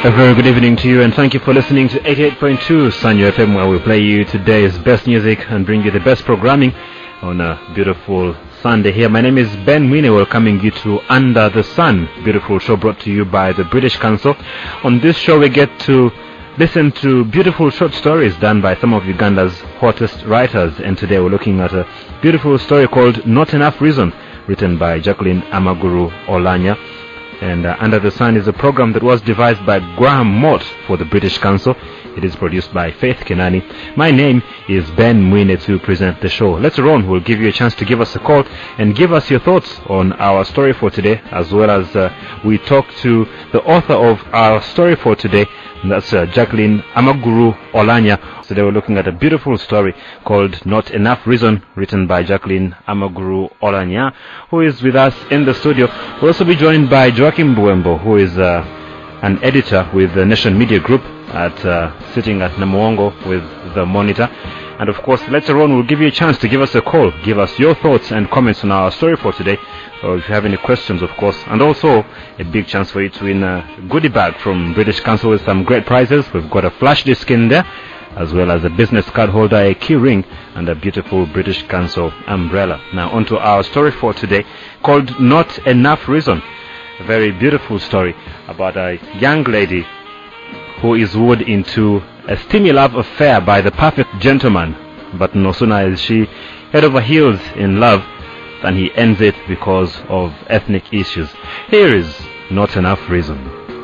A very good evening to you, and thank you for listening to 88.2 Sanyo FM, where we play you today's best music and bring you the best programming on a beautiful Sunday here. My name is Ben Mwine, welcoming you to Under the Sun, beautiful show brought to you by the British Council. On this show, we get to listen to beautiful short stories done by some of Uganda's hottest writers, and today we're looking at a beautiful story called Not Enough Reason, written by Jacqueline Amaguru Olanya. And Under the Sun is a program that was devised by Graham Mott for the British Council. It is produced by Faith Kenani. My name is Ben Mwine to present the show. Later on, we'll give you a chance to give us a call and give us your thoughts on our story for today, as well as we talk to the author of our story for today. And that's Jacqueline Amaguru Olanya. Today we're looking at a beautiful story called Not Enough Reason, written by Jacqueline Amaguru Olanya, who is with us in the studio. We'll also be joined by Joachim Buembo, who is an editor with the Nation Media Group, sitting at Namuongo with the Monitor. And of course, later on, we'll give you a chance to give us a call, give us your thoughts and comments on our story for today. Or if you have any questions, of course. And also, a big chance for you to win a goodie bag from British Council with some great prizes. We've got a flash disc in there, as well as a business card holder, a key ring, and a beautiful British Council umbrella. Now, on to our story for today, called Not Enough Reason. A very beautiful story about a young lady who is wooed into a steamy love affair by the perfect gentleman. But no sooner is she head over heels in love than he ends it because of ethnic issues. Here is Not Enough Reason.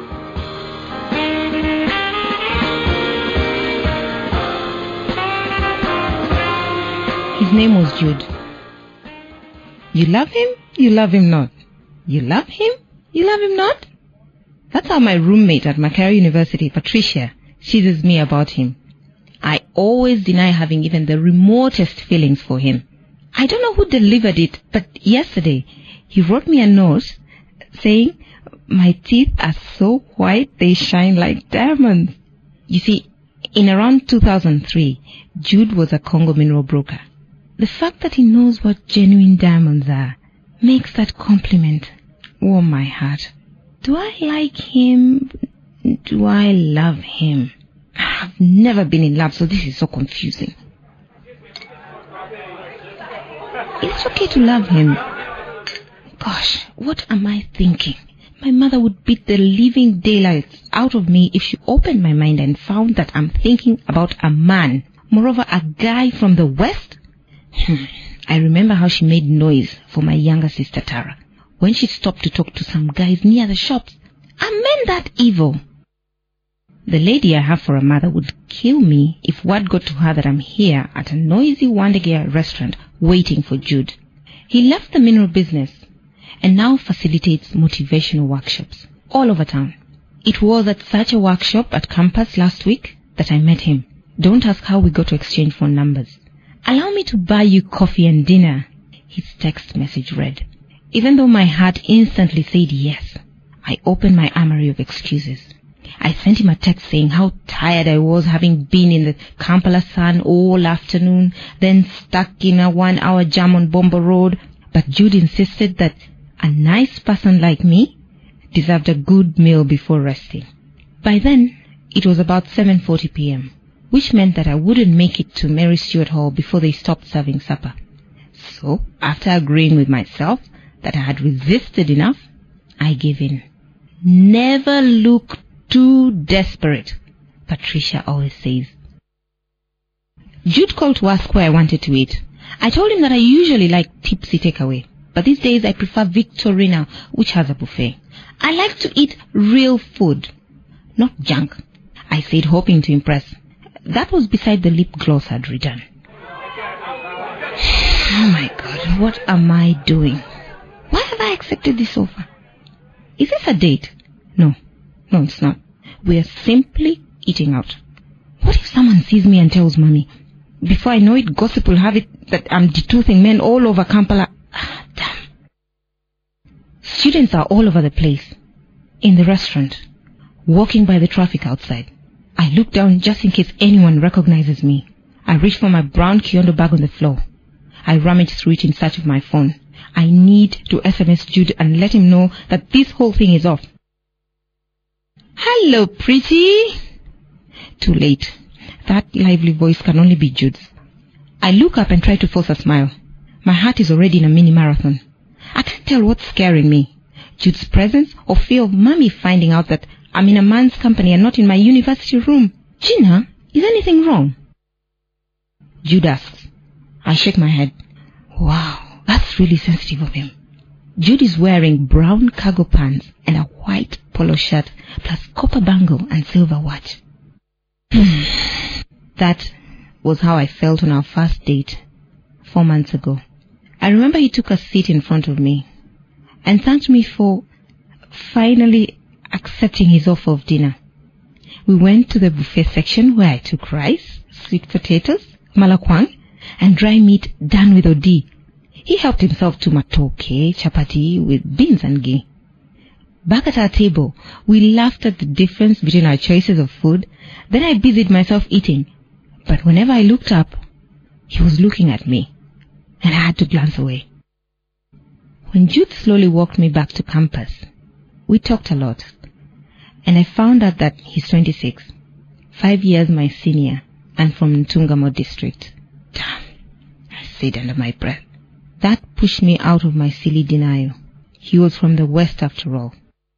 His name was Jude. You love him not. You love him not. That's how my roommate at Makerere University, Patricia, teases me about him. I always deny having even the remotest feelings for him. I don't know who delivered it, but yesterday he wrote me a note saying, "My teeth are so white they shine like diamonds." You see, in around 2003, Jude was a Congo mineral broker. The fact that he knows what genuine diamonds are makes that compliment warm my heart. Do I like him? Do I love him? I've never been in love, so this is so confusing. It's okay to love him. Gosh, what am I thinking? My mother would beat the living daylights out of me if she opened my mind and found that I'm thinking about a man. Moreover, a guy from the West. I remember how she made noise for my younger sister Tara when she stopped to talk to some guys near the shops. Are men that evil? The lady I have for a mother would kill me if word got to her that I'm here at a noisy Wandegea restaurant waiting for Jude. He left the mineral business and now facilitates motivational workshops all over town. It was at such a workshop at campus last week that I met him. Don't ask how we got to exchange phone numbers. "Allow me to buy you coffee and dinner," his text message read. Even though my heart instantly said yes, I opened my armory of excuses. I sent him a text saying how tired I was, having been in the Kampala sun all afternoon, then stuck in a 1-hour jam on Bombo Road. But Jude insisted that a nice person like me deserved a good meal before resting. By then, it was about 7:40 p.m., which meant that I wouldn't make it to Mary Stuart Hall before they stopped serving supper. So, after agreeing with myself that I had resisted enough, I gave in. Never look too desperate, Patricia always says. Jude called to ask where I wanted to eat. I told him that I usually like tipsy takeaway, but these days I prefer Victorina, which has a buffet. I like to eat real food, not junk, I said, hoping to impress. That was beside the lip gloss I'd redone. Oh my God, what am I doing? Why have I accepted this offer? Is this a date? No, it's not. We are simply eating out. What if someone sees me and tells Mommy? Before I know it, gossip will have it that I'm detoothing men all over Kampala. Damn. Students are all over the place. In the restaurant. Walking by the traffic outside. I look down just in case anyone recognizes me. I reach for my brown Kiondo bag on the floor. I rummage through it in search of my phone. I need to SMS Jude and let him know that this whole thing is off. Hello, pretty. Too late. That lively voice can only be Jude's. I look up and try to force a smile. My heart is already in a mini marathon. I can't tell what's scaring me. Jude's presence or fear of Mommy finding out that I'm in a man's company and not in my university room. Gina, is anything wrong? Jude asks. I shake my head. Wow, that's really sensitive of him. Jude is wearing brown cargo pants and a white polo shirt plus copper bangle and silver watch. That was how I felt on our first date 4 months ago. I remember he took a seat in front of me and thanked me for finally accepting his offer of dinner. We went to the buffet section where I took rice, sweet potatoes, malakwang, and dry meat done with odi. He helped himself to matoke, chapati with beans and ghee. Back at our table, we laughed at the difference between our choices of food. Then I busied myself eating. But whenever I looked up, he was looking at me, and I had to glance away. When Jude slowly walked me back to campus, we talked a lot, and I found out that he's 26, 5 years my senior, and from Ntungamo district. Damn, I said under my breath. That pushed me out of my silly denial. He was from the West after all.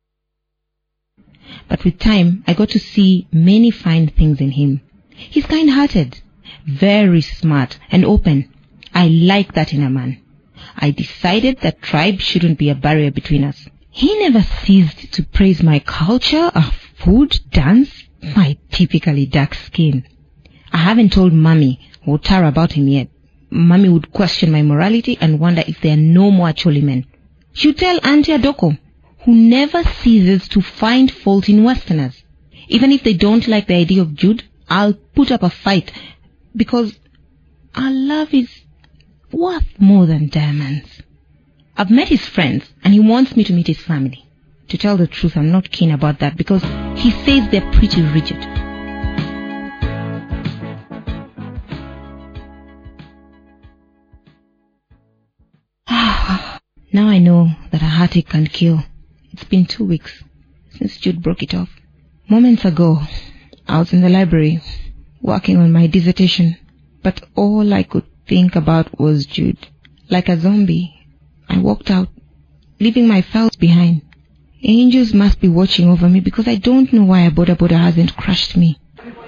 But with time, I got to see many fine things in him. He's kind-hearted, very smart and open. I like that in a man. I decided that tribe shouldn't be a barrier between us. He never ceased to praise my culture, our food, dance, my typically dark skin. I haven't told Mommy or Tara about him yet. Mommy would question my morality and wonder if there are no more Acholi men. She'd tell Auntie Adoko, who never ceases to find fault in Westerners. Even if they don't like the idea of Jude, I'll put up a fight because our love is worth more than diamonds. I've met his friends and he wants me to meet his family. To tell the truth, I'm not keen about that because he says they're pretty rigid. Now I know that a heartache can kill. It's been 2 weeks since Jude broke it off. Moments ago, I was in the library working on my dissertation, but all I could think about was Jude. Like a zombie, I walked out, leaving my files behind. Angels must be watching over me because I don't know why a Boda Boda hasn't crushed me.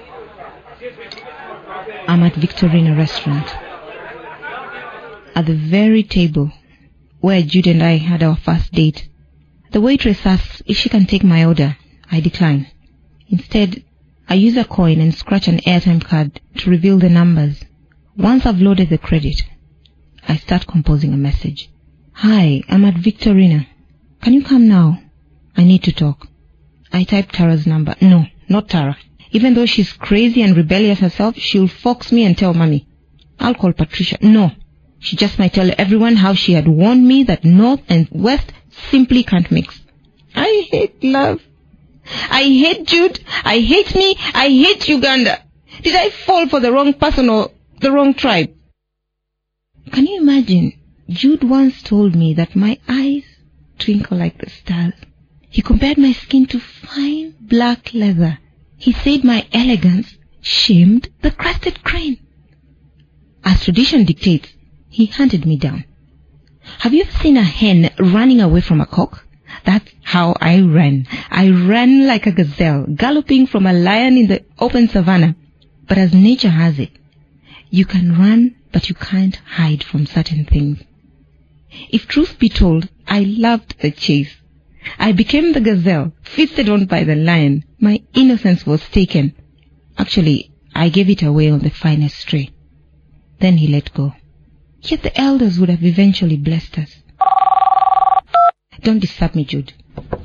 I'm at Victorina restaurant. At the very table where Jude and I had our first date. The waitress asks if she can take my order. I decline. Instead, I use a coin and scratch an airtime card to reveal the numbers. Once I've loaded the credit, I start composing a message. Hi, I'm at Victorina. Can you come now? I need to talk. I type Tara's number. No, not Tara. Even though she's crazy and rebellious herself, she'll fox me and tell Mommy. I'll call Patricia. No. She just might tell everyone how she had warned me that North and West simply can't mix. I hate love. I hate Jude. I hate me. I hate Uganda. Did I fall for the wrong person or the wrong tribe? Can you imagine? Jude once told me that my eyes twinkle like the stars. He compared my skin to fine black leather. He said my elegance shamed the crested crane. As tradition dictates, he hunted me down. Have you ever seen a hen running away from a cock? That's how I ran. I ran like a gazelle, galloping from a lion in the open savannah. But as nature has it, you can run, but you can't hide from certain things. If truth be told, I loved the chase. I became the gazelle, feasted on by the lion. My innocence was taken. Actually, I gave it away on the finest stray. Then he let go. Yet the elders would have eventually blessed us. Don't disturb me, Jude.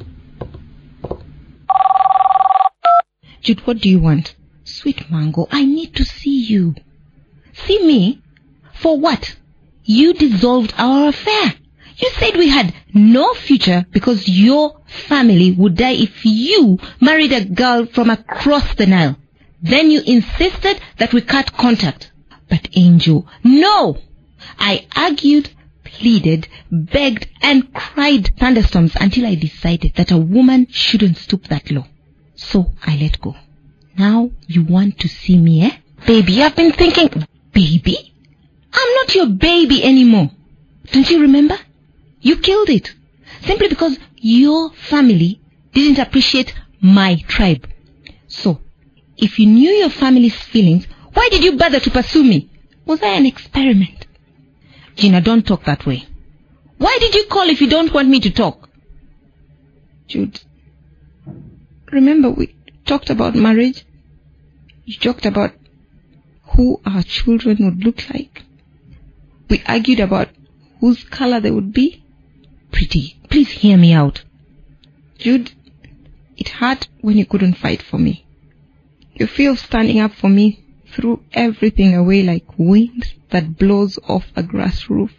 Jude, what do you want? Sweet Mango, I need to see you. See me? For what? You dissolved our affair. You said we had no future because your family would die if you married a girl from across the Nile. Then you insisted that we cut contact. But Angel, no! I argued, pleaded, begged, and cried thunderstorms until I decided that a woman shouldn't stoop that low. So I let go. Now you want to see me, eh? Baby, I've been thinking... Baby? I'm not your baby anymore. Don't you remember? You killed it. Simply because your family didn't appreciate my tribe. So, if you knew your family's feelings, why did you bother to pursue me? Was I an experiment? Gina, don't talk that way. Why did you call if you don't want me to talk? Jude, remember we talked about marriage? You talked about who our children would look like. We argued about whose color they would be. Pretty, please hear me out. Jude, it hurt when you couldn't fight for me. Your fear of standing up for me threw everything away like wind that blows off a grass roof.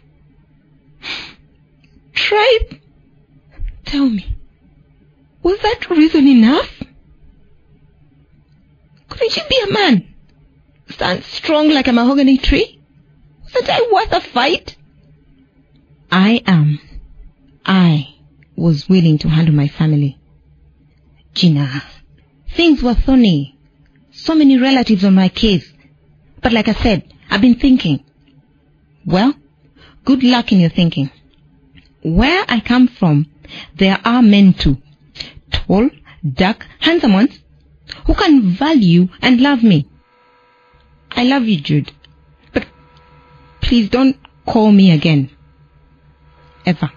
Tribe, tell me, was that reason enough? Couldn't you be a man? Stand strong like a mahogany tree? Wasn't I worth a fight? I was willing to handle my family. Gina, things were thorny. So many relatives on my case. But like I said, I've been thinking. Well, good luck in your thinking. Where I come from, there are men too. Tall, dark, handsome ones who can value and love me. I love you, Jude. But please don't call me again. Ever.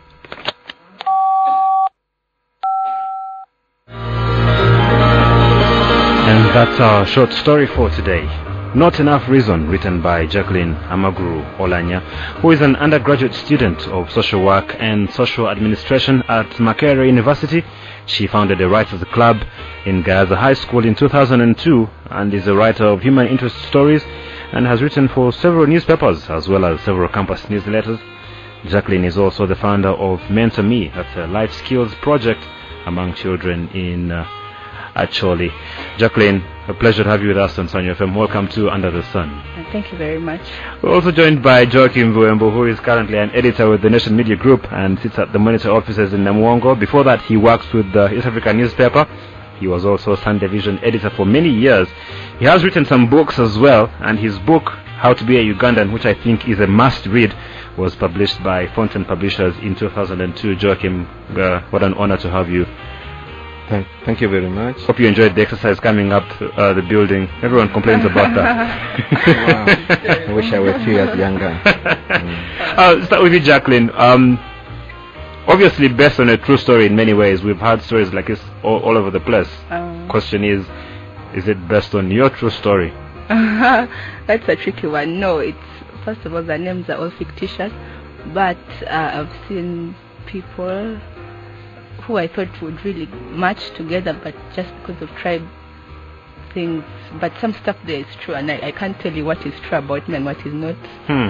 And that's our short story for today. Not Enough Reason, written by Jacqueline Amaguru Olanya, who is an undergraduate student of social work and social administration at Makerere University. She founded a writers club in Gaza High School in 2002 and is a writer of human interest stories and has written for several newspapers as well as several campus newsletters. Jacqueline is also the founder of Mentor Me, that's a life skills project among children in Acholi. Jacqueline, a pleasure to have you with us on Sanyo FM. Welcome to Under the Sun. Thank you very much. We're also joined by Joachim Vuembo, who is currently an editor with the Nation Media Group and sits at the Monitor offices in Namuongo. Before that, he works with the East African newspaper. He was also Sunday Vision editor for many years. He has written some books as well, and his book, How to Be a Ugandan, which I think is a must-read, was published by Fountain Publishers in 2002. Joachim, what an honor to have you. Thank you very much. Hope you enjoyed the exercise coming up the building. Everyone complains about that. Wow. I wish I were 2 years younger. I'll start with you, Jacqueline. Obviously based on a true story in many ways. We've had stories like this all over the place. Question is it based on your true story? That's a tricky one. No, it's, first of all, the names are all fictitious, but I've seen people who I thought would really match together, but just because of tribe things, but some stuff there is true, and I can't tell you what is true about me and what is not.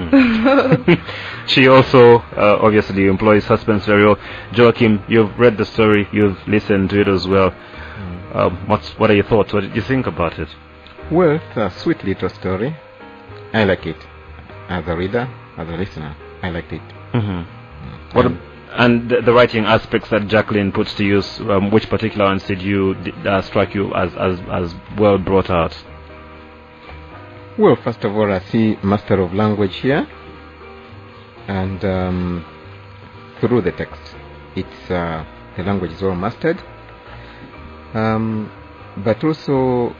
She also obviously employs suspense very well. Joachim, you've read the story, you've listened to it as well. What are your thoughts? What did you think about it? Well, it's a sweet little story. I like it. As a reader, as a listener, I liked it. And the writing aspects that Jacqueline puts to use, which particular ones did you strike you as well brought out? Well, first of all, I see master of language here, and through the text, it's the language is all mastered. But also,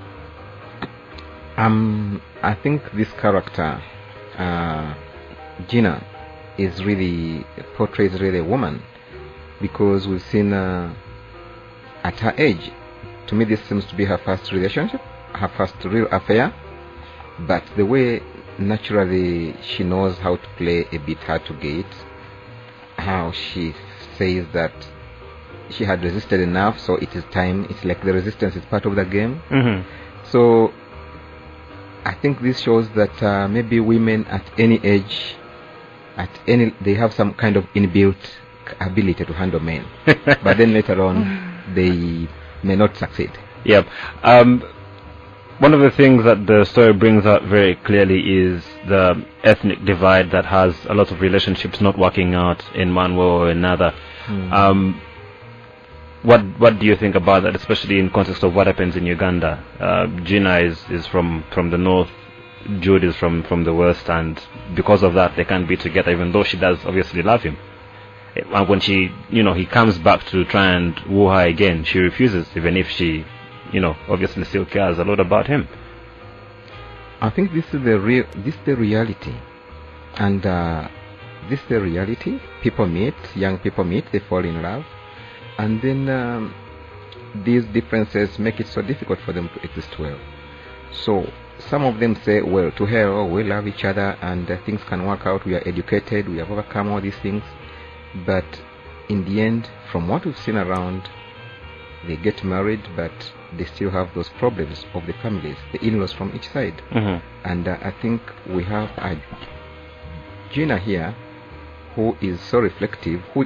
I think this character, Gina, portrays really a woman, because we've seen at her age, to me this seems to be her first relationship, her first real affair, but the way naturally she knows how to play a bit hard to get, how she says that she had resisted enough, so it is time, it's like the resistance is part of the game. So I think this shows that maybe women at any age, they have some kind of inbuilt ability to handle men, but then later on they may not succeed. Yep. One of the things that the story brings out very clearly is the ethnic divide that has a lot of relationships not working out in one way or another. What do you think about that, especially in context of what happens in Uganda? Gina is from the north, Jude is from the west, and because of that they can't be together, even though she does obviously love him. And when he comes back to try and woo her again, she refuses, even if she, obviously still cares a lot about him. I think this is the reality, and this is the reality. People meet, young people meet, they fall in love, and then these differences make it so difficult for them to exist well. So some of them say, well, to hell, we love each other and things can work out, we are educated, we have overcome all these things. But in the end, from what we've seen around, they get married, but they still have those problems of the families, the in-laws from each side. Mm-hmm. And I think we have Gina here, who is so reflective, who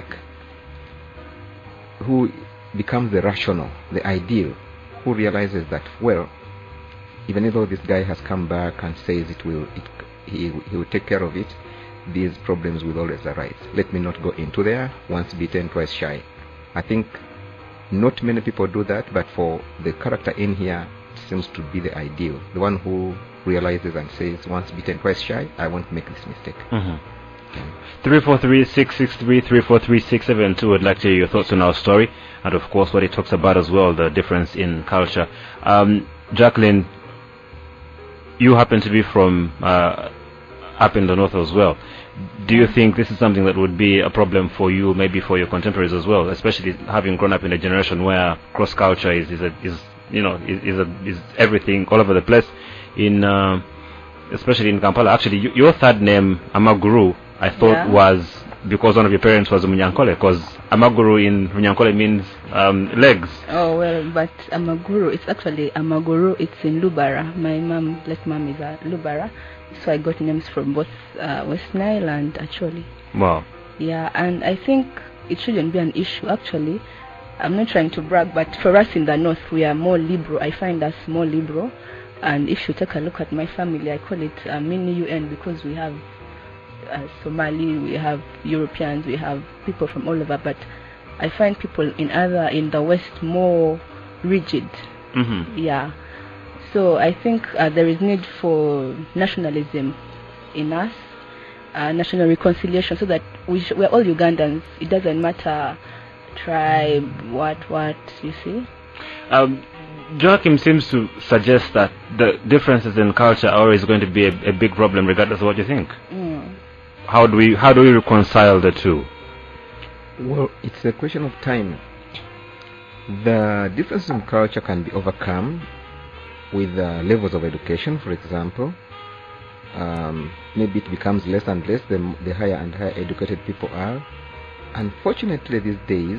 becomes the rational, the ideal, who realizes that, well, even though this guy has come back and says he will take care of it, these problems will always arise. Let me not go into there. Once bitten, twice shy. I think not many people do that, but for the character in here, it seems to be the ideal. The one who realizes and says, once bitten, twice shy, I won't make this mistake. Mm-hmm. 343-663, 343-672. I'd like to hear your thoughts on our story, and of course what it talks about as well, the difference in culture. Jacqueline, you happen to be from up in the north as well. Do you think this is something that would be a problem for you, maybe for your contemporaries as well, especially having grown up in a generation where cross culture is everything all over the place? Especially in Kampala. Actually, your third name Amaguru, I thought was because one of your parents was Munyankole, because Amaguru in Munyankole means legs. Oh well, but Amaguru, it's actually Amaguru. It's in Lubara. My late mom is Lubara. So I got names from both West Nile and Acholi. Wow. Yeah, and I think it shouldn't be an issue. Actually, I'm not trying to brag, but for us in the north, we are more liberal. I find us more liberal. And if you take a look at my family, I call it a mini UN because we have Somali, we have Europeans, we have people from all over. But I find people in the West more rigid. Mm-hmm. Yeah. So I think there is need for nationalism in us, national reconciliation, so that we're all Ugandans. It doesn't matter tribe, what you see. Joachim seems to suggest that the differences in culture are always going to be a big problem, regardless of what you think. How do we reconcile the two? Well, it's a question of time. The differences in culture can be overcome with levels of education, for example. Maybe it becomes less and less the higher and higher educated people are. Unfortunately, these days,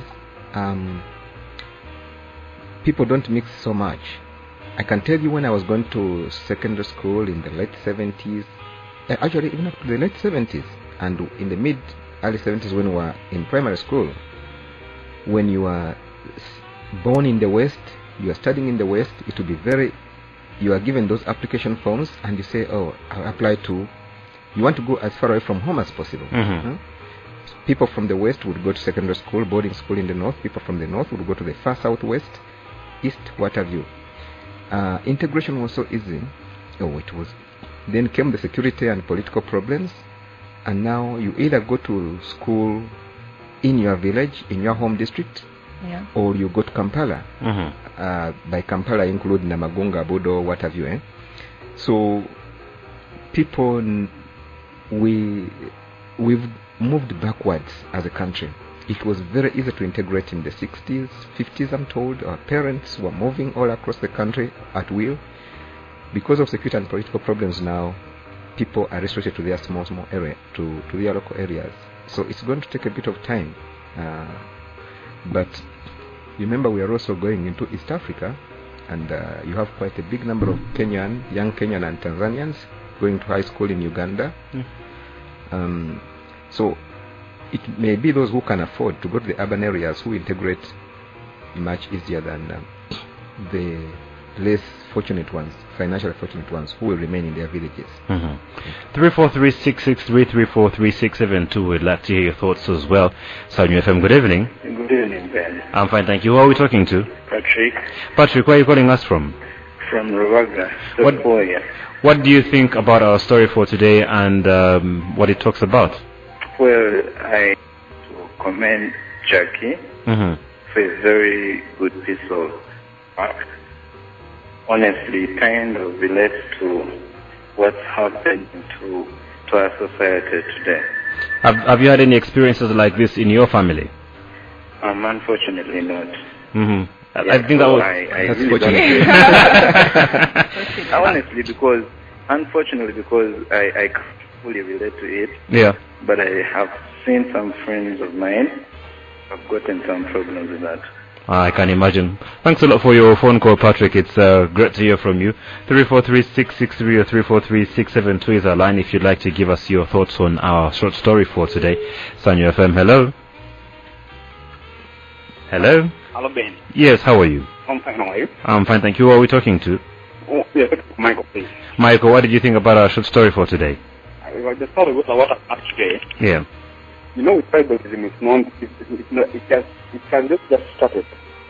people don't mix so much. I can tell you when I was going to secondary school in the late 70s, actually even up to the late 70s, and in the early 70s when we were in primary school, when you are born in the West, you are studying in the West, it will be you are given those application forms and you say, oh, I'll apply to, you want to go as far away from home as possible. Mm-hmm. People from the West would go to secondary school, boarding school in the North. People from the North would go to the far Southwest, East, what have you. Integration was so easy. Oh, it was. Then came the security and political problems, and now you either go to school in your village, in your home district, or you go to Kampala. Mm-hmm. By Kampala, I include Namagunga, Bodo, what have you. So people, we've moved backwards as a country. It was very easy to integrate in the 60s, 50s, I'm told. Our parents were moving all across the country at will. Because of security and political problems now, people are restricted to their small area, to their local areas. So it's going to take a bit of time. But remember, we are also going into East Africa, and you have quite a big number of young Kenyan and Tanzanians going to high school in Uganda. So it may be those who can afford to go to the urban areas who integrate much easier than the less fortunate ones, financially fortunate ones, who will remain in their villages. 343-663, 343-672. We'd like to hear your thoughts as well. Sanyu FM, good evening. Good evening, Ben. I'm fine, thank you. Who are we talking to? Patrick Patrick, where are you calling us from? from Ruwaga, What- Sequoia. What do you think about our story for today and what it talks about? Well, I commend Jackie for a very good piece of work. Honestly, it kind of relates to what's happening to our society today. Have you had any experiences like this in your family? Unfortunately not. I think that was... I That's really fortunate. don't. Honestly, because I can't fully relate to it, Yeah. but I have seen some friends of mine have gotten some problems with that. I can imagine. Thanks a lot for your phone call, Patrick. It's great to hear from you. 343-663 or 343-672 is our line if you'd like to give us your thoughts on our short story for today. Sanyu FM, hello. Hello? Hello, Ben. Yes, how are you? I'm fine. How are you? I'm fine, thank you. Who are we talking to? Oh, yeah, Michael, please. Michael, what did you think about our short story for today? The story was what happened today. Yeah. You know, with tribalism, it's not, it can just started.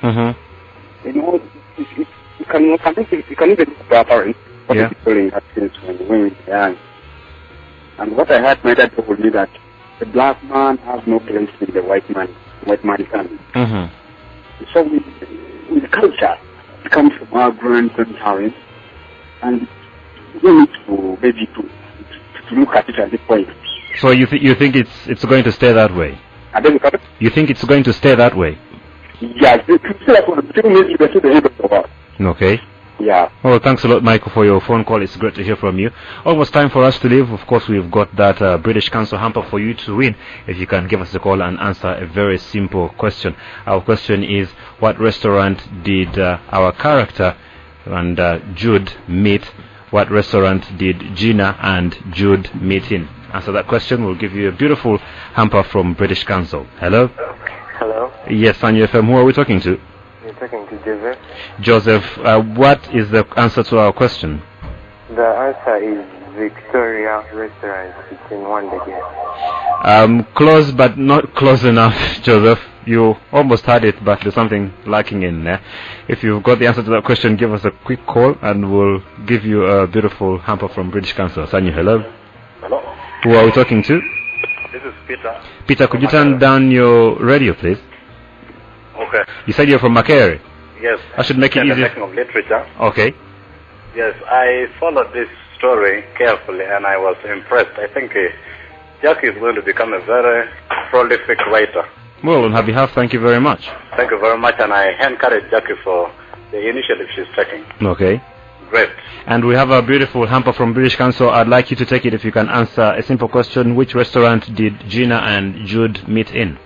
You know, it can even be apparent what Yeah. the people have since when we were young. And what I heard my dad told me that the black man has no place in the white man's family. So with culture, it comes from our grands and parents, and we need to maybe to look at it at this point. So you think it's going to stay that way? And then look at it. You think it's going to stay that way? Yeah, people maybe they see the end of the world. Okay. Yeah. Well, thanks a lot, Michael, for your phone call. It's great to hear from you. Almost time for us to leave. Of course, we've got that British Council hamper for you to win. If you can give us a call and answer a very simple question. Our question is, what restaurant did our character and Jude meet? What restaurant did Gina and Jude meet in? Answer that question. We'll give you a beautiful hamper from British Council. Hello? Hello, Yes, Sanyu FM. Who are we talking to? you're talking to Joseph. Joseph, what is the answer to our question? The answer is Victoria Restaurant. It's in Wandegate. Close but not close enough, Joseph. You almost had it, but there's something lacking in there. If you've got the answer to that question, give us a quick call and we'll give you a beautiful hamper from British Council. Sanyu, hello. Hello, Who are we talking to? this is Peter. Peter, could you turn down your radio, please? Okay. You said you're from Makere. Yes. I should make it The easy. Section of Literature. Okay. Yes, I followed this story carefully and I was impressed. I think Jackie is going to become a very prolific writer. Well, on her behalf, thank you very much. Thank you very much, and I encourage Jackie for the initiative she's taking. Okay. Great. And we have a beautiful hamper from British Council. I'd like you to take it if you can answer a simple question. Which restaurant did Gina and Jude meet in?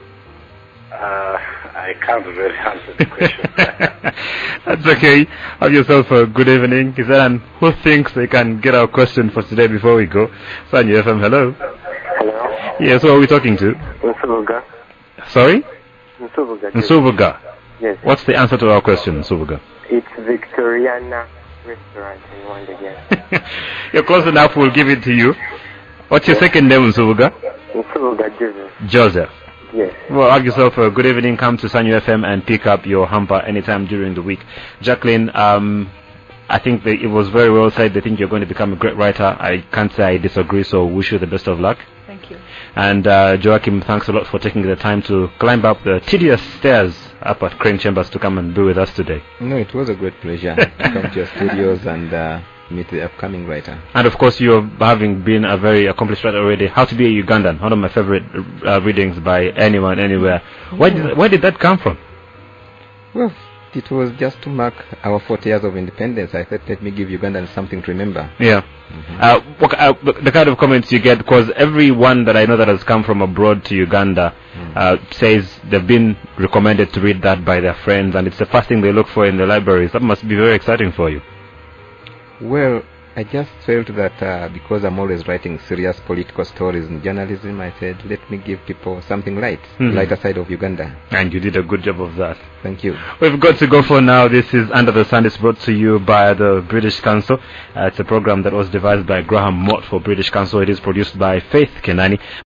I can't really answer the question. That's okay. Have yourself a good evening. Is there anyone who thinks they can get our question for today before we go? Sanyu FM, hello. Hello, Yes, who are we talking to? Nsubuga. Sorry? Nsubuga. Nsubuga. Yes, What's the answer to our question, Nsubuga? it's Victoriana Restaurant in Wandegate. You're close enough, we'll give it to you. What's your second name, Nsubuga? Nsubuga Joseph. Joseph. Yes. Well, have yourself a good evening. Come to Sanyu FM and pick up your hamper anytime during the week. Jacqueline, I think that it was very well said. They think you're going to become a great writer. I can't say I disagree, so wish you the best of luck. Thank you. And Joachim, thanks a lot for taking the time to climb up the tedious stairs up at Crane Chambers to come and be with us today. No, it was a great pleasure to come to your studios and meet the upcoming writer. And of course, you having been a very accomplished writer already. How to Be a Ugandan, one of my favorite readings by anyone, anywhere. Where did that come from? Well, it was just to mark our 40 years of independence. I thought, let me give Ugandans something to remember. Yeah. The kind of comments you get, because everyone that I know that has come from abroad to Uganda says they've been recommended to read that by their friends, and it's the first thing they look for in the libraries. That must be very exciting for you. Well, I just felt that because I'm always writing serious political stories in journalism, I said, let me give people something lighter side of Uganda. And you did a good job of that. Thank you. We've got to go for now. This is Under the Sun. It's brought to you by the British Council. It's a program that was devised by Graham Mott for British Council. It is produced by Faith Kenani.